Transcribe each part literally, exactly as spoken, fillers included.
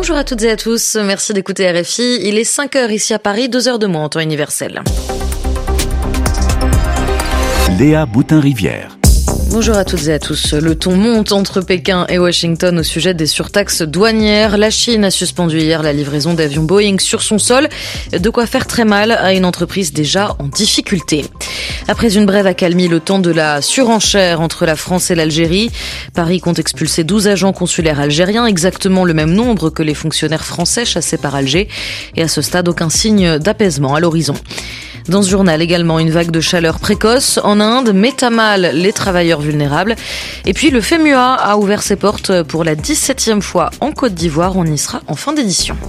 Bonjour à toutes et à tous, merci d'écouter R F I. Il est cinq heures ici à Paris, deux heures de moins en temps universel. Léa Boutin-Rivière. Bonjour à toutes et à tous. Le ton monte entre Pékin et Washington au sujet des surtaxes douanières. La Chine a suspendu hier la livraison d'avions Boeing sur son sol. De quoi faire très mal à une entreprise déjà en difficulté. Après une brève accalmie, le temps de la surenchère entre la France et l'Algérie. Paris compte expulser douze agents consulaires algériens, exactement le même nombre que les fonctionnaires français chassés par Alger. Et à ce stade, aucun signe d'apaisement à l'horizon. Dans ce journal également, une vague de chaleur précoce en Inde met à mal les travailleurs vulnérables. Et puis le FEMUA a ouvert ses portes pour la dix-septième fois en Côte d'Ivoire. On y sera en fin d'édition.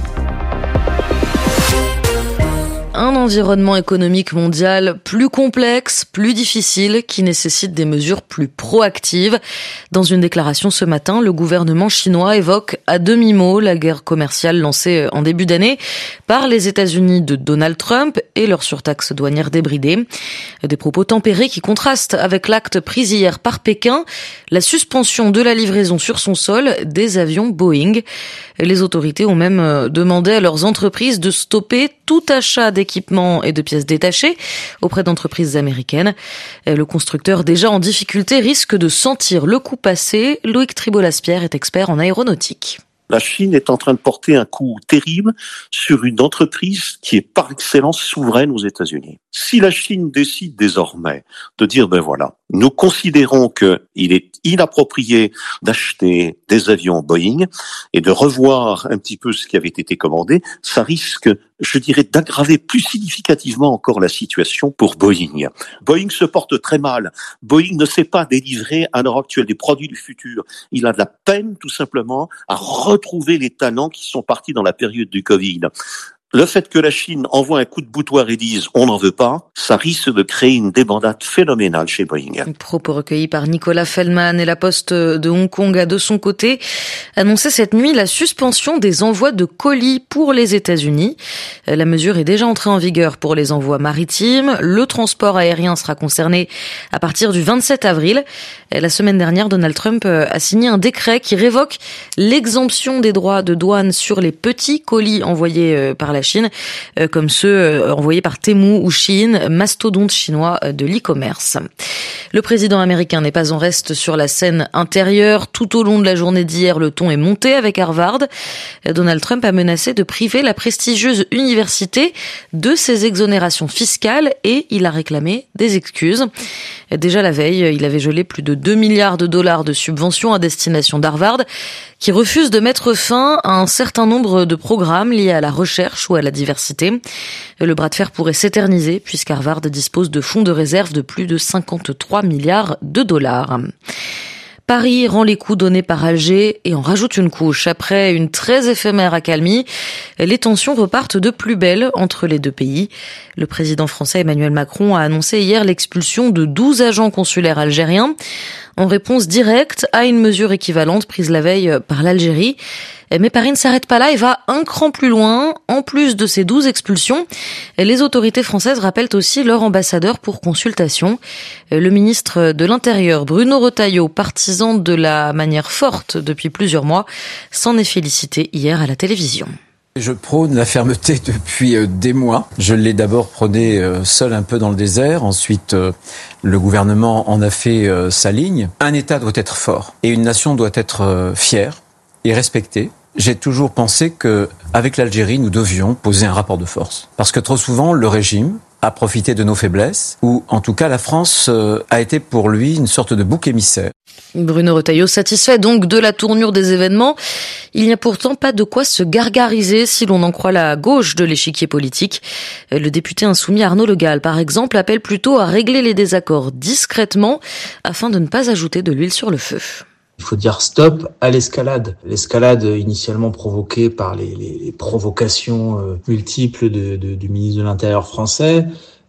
Un environnement économique mondial plus complexe, plus difficile, qui nécessite des mesures plus proactives. Dans une déclaration ce matin, le gouvernement chinois évoque à demi-mot la guerre commerciale lancée en début d'année par les États-Unis de Donald Trump et leur surtaxe douanière débridée. Des propos tempérés qui contrastent avec l'acte pris hier par Pékin, la suspension de la livraison sur son sol des avions Boeing. Les autorités ont même demandé à leurs entreprises de stopper tout achat d'équipements et de pièces détachées auprès d'entreprises américaines. Le constructeur déjà en difficulté risque de sentir le coup passer. Loïc Tribolas-Pierre est expert en aéronautique. La Chine est en train de porter un coup terrible sur une entreprise qui est par excellence souveraine aux États-Unis. Si la Chine décide désormais de dire, ben voilà, nous considérons qu'il est inapproprié d'acheter des avions Boeing et de revoir un petit peu ce qui avait été commandé, ça risque, je dirais, d'aggraver plus significativement encore la situation pour Boeing. Boeing se porte très mal. Boeing ne sait pas délivrer à l'heure actuelle des produits du futur. Il a de la peine tout simplement à retrouver les talents qui sont partis dans la période du Covid. Le fait que la Chine envoie un coup de boutoir et dise « on n'en veut pas », ça risque de créer une débandade phénoménale chez Boeing. Propos recueillis par Nicolas Feldman. Et la Poste de Hong Kong a de son côté annoncé cette nuit la suspension des envois de colis pour les États-Unis. La mesure est déjà entrée en vigueur pour les envois maritimes. Le transport aérien sera concerné à partir du vingt-sept avril. La semaine dernière, Donald Trump a signé un décret qui révoque l'exemption des droits de douane sur les petits colis envoyés par la Chine, comme ceux envoyés par Temu ou Shein, mastodonte chinois de l'e-commerce. Le président américain n'est pas en reste sur la scène intérieure. Tout au long de la journée d'hier, le ton est monté avec Harvard. Donald Trump a menacé de priver la prestigieuse université de ses exonérations fiscales et il a réclamé des excuses. Déjà la veille, il avait gelé plus de deux milliards de dollars de subventions à destination d'Harvard, qui refuse de mettre fin à un certain nombre de programmes liés à la recherche ou à la diversité. Le bras de fer pourrait s'éterniser puisqu'Harvard dispose de fonds de réserve de plus de cinquante-trois milliards de dollars. Paris rend les coups donnés par Alger et en rajoute une couche. Après une très éphémère accalmie, les tensions repartent de plus belle entre les deux pays. Le président français Emmanuel Macron a annoncé hier l'expulsion de douze agents consulaires algériens en réponse directe à une mesure équivalente prise la veille par l'Algérie. Mais Paris ne s'arrête pas là et va un cran plus loin. En plus de ces douze expulsions, les autorités françaises rappellent aussi leur ambassadeur pour consultation. Le ministre de l'Intérieur, Bruno Retailleau, partisan de la manière forte depuis plusieurs mois, s'en est félicité hier à la télévision. Je prône la fermeté depuis des mois. Je l'ai d'abord prôné seul un peu dans le désert. Ensuite, le gouvernement en a fait sa ligne. Un État doit être fort et une nation doit être fière et respectée. J'ai toujours pensé que, avec l'Algérie, nous devions poser un rapport de force. Parce que trop souvent, le régime a profité de nos faiblesses, ou en tout cas la France a été pour lui une sorte de bouc émissaire. Bruno Retailleau satisfait donc de la tournure des événements. Il n'y a pourtant pas de quoi se gargariser si l'on en croit la gauche de l'échiquier politique. Le député insoumis Arnaud Le Gall, par exemple, appelle plutôt à régler les désaccords discrètement afin de ne pas ajouter de l'huile sur le feu. Il faut dire stop à l'escalade. L'escalade initialement provoquée par les, les, les provocations euh, multiples de, de, du ministre de l'Intérieur français,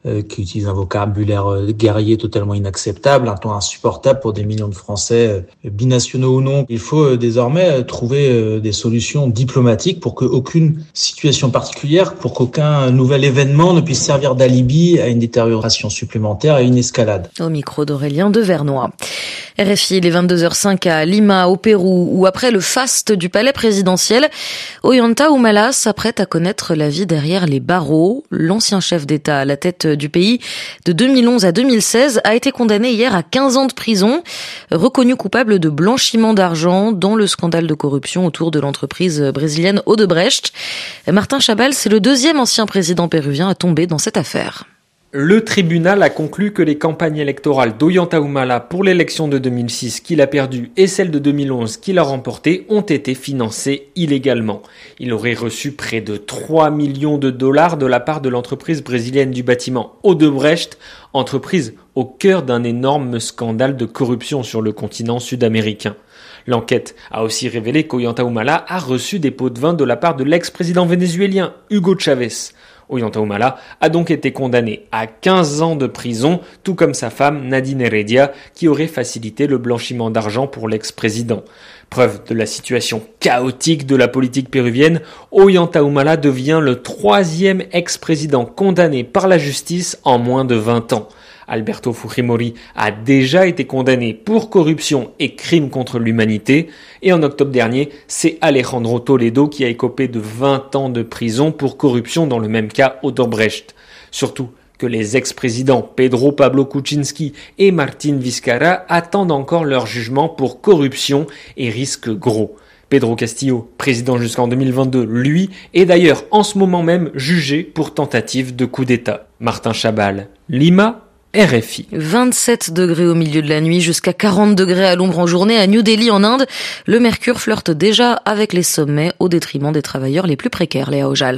euh, qui utilise un vocabulaire euh, guerrier totalement inacceptable, un ton insupportable pour des millions de Français, euh, binationaux ou non. Il faut euh, désormais euh, trouver euh, des solutions diplomatiques pour qu'aucune situation particulière, pour qu'aucun nouvel événement ne puisse servir d'alibi à une détérioration supplémentaire et une escalade. Au micro d'Aurélien Devernois. R F I, les vingt-deux heures cinq à Lima, au Pérou, où après le faste du palais présidentiel, Ollanta Humala s'apprête à connaître la vie derrière les barreaux. L'ancien chef d'État à la tête du pays de deux mille onze à deux mille seize a été condamné hier à quinze ans de prison, reconnu coupable de blanchiment d'argent dans le scandale de corruption autour de l'entreprise brésilienne Odebrecht. Martin Chabal, c'est le deuxième ancien président péruvien à tomber dans cette affaire. Le tribunal a conclu que les campagnes électorales d'Ollanta Humala pour l'élection de deux mille six qu'il a perdue et celle de deux mille onze qu'il a remportée ont été financées illégalement. Il aurait reçu près de trois millions de dollars de la part de l'entreprise brésilienne du bâtiment Odebrecht, entreprise au cœur d'un énorme scandale de corruption sur le continent sud-américain. L'enquête a aussi révélé qu'Ollanta Humala a reçu des pots de vin de la part de l'ex-président vénézuélien Hugo Chavez. Ollanta Humala a donc été condamné à quinze ans de prison, tout comme sa femme Nadine Heredia, qui aurait facilité le blanchiment d'argent pour l'ex-président. Preuve de la situation chaotique de la politique péruvienne, Ollanta Humala devient le troisième ex-président condamné par la justice en moins de vingt ans. Alberto Fujimori a déjà été condamné pour corruption et crimes contre l'humanité. Et en octobre dernier, c'est Alejandro Toledo qui a écopé de vingt ans de prison pour corruption dans le même cas Odebrecht. Surtout que les ex-présidents Pedro Pablo Kuczynski et Martín Vizcarra attendent encore leur jugement pour corruption et risque gros. Pedro Castillo, président jusqu'en deux mille vingt-deux, lui, est d'ailleurs en ce moment même jugé pour tentative de coup d'État. Martin Chabal, Lima, R F I. vingt-sept degrés au milieu de la nuit, jusqu'à quarante degrés à l'ombre en journée à New Delhi en Inde. Le mercure flirte déjà avec les sommets au détriment des travailleurs les plus précaires, Léa Ojal.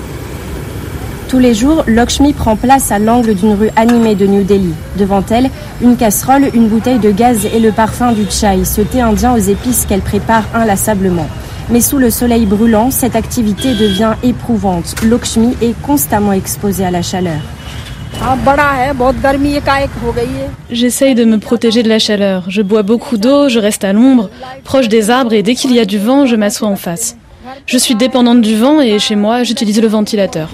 Tous les jours, Lakshmi prend place à l'angle d'une rue animée de New Delhi. Devant elle, une casserole, une bouteille de gaz et le parfum du chai, ce thé indien aux épices qu'elle prépare inlassablement. Mais sous le soleil brûlant, cette activité devient éprouvante. Lakshmi est constamment exposée à la chaleur. J'essaye de me protéger de la chaleur. Je bois beaucoup d'eau, je reste à l'ombre, proche des arbres et dès qu'il y a du vent, je m'assois en face. Je suis dépendante du vent et chez moi, j'utilise le ventilateur.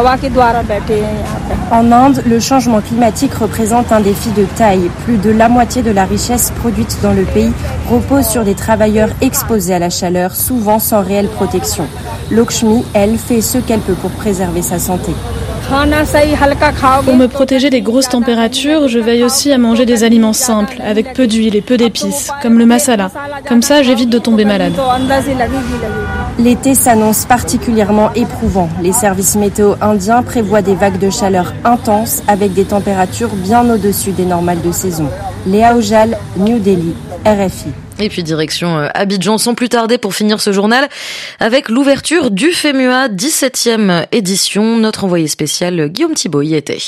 En Inde, le changement climatique représente un défi de taille. Plus de la moitié de la richesse produite dans le pays repose sur des travailleurs exposés à la chaleur, souvent sans réelle protection. Lakshmi, elle, fait ce qu'elle peut pour préserver sa santé. Pour me protéger des grosses températures, je veille aussi à manger des aliments simples, avec peu d'huile et peu d'épices, comme le masala. Comme ça, j'évite de tomber malade. L'été s'annonce particulièrement éprouvant. Les services météo indiens prévoient des vagues de chaleur intenses avec des températures bien au-dessus des normales de saison. Léa Ojal, New Delhi, R F I. Et puis direction Abidjan sans plus tarder pour finir ce journal avec l'ouverture du FEMUA dix-septième édition. Notre envoyé spécial Guillaume Thibault y était.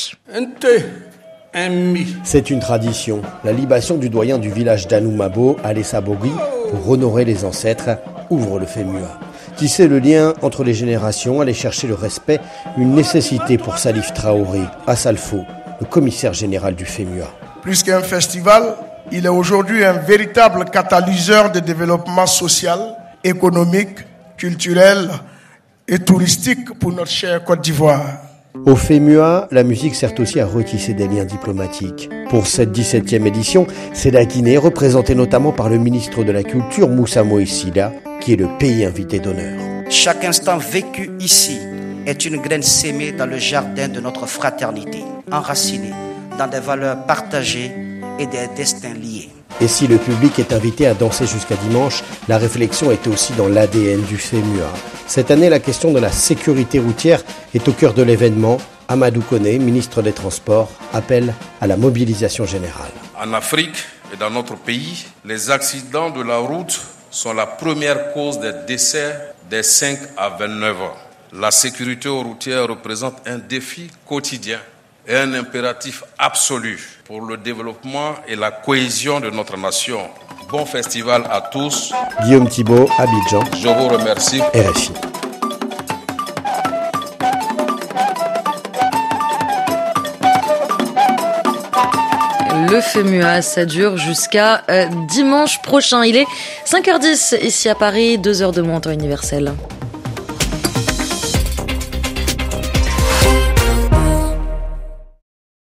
C'est une tradition, la libation du doyen du village d'Anoumabo, Alessa Bogui, pour honorer les ancêtres, ouvre le FEMUA. Tisser le lien entre les générations, aller chercher le respect, une nécessité pour Salif Traoré, à Salfo, le commissaire général du FEMUA. Plus qu'un festival, il est aujourd'hui un véritable catalyseur de développement social, économique, culturel et touristique pour notre chère Côte d'Ivoire. Au FEMUA, la musique sert aussi à retisser des liens diplomatiques. Pour cette dix-septième édition, c'est la Guinée, représentée notamment par le ministre de la Culture, Moussa Moïsila, qui est le pays invité d'honneur. Chaque instant vécu ici est une graine sémée dans le jardin de notre fraternité, enracinée dans des valeurs partagées et des destins liés. Et si le public est invité à danser jusqu'à dimanche, la réflexion est aussi dans l'A D N du FEMUA. Cette année, la question de la sécurité routière est au cœur de l'événement. Amadou Koné, ministre des Transports, appelle à la mobilisation générale. En Afrique et dans notre pays, les accidents de la route sont la première cause des décès des cinq à vingt-neuf ans. La sécurité routière représente un défi quotidien et un impératif absolu pour le développement et la cohésion de notre nation. Bon festival à tous. Guillaume Thibault, Abidjan. Je vous remercie. R F I. le FEMUA. Ça dure jusqu'à euh, dimanche prochain. Il est cinq heures dix ici à Paris, deux heures de moins en temps universel.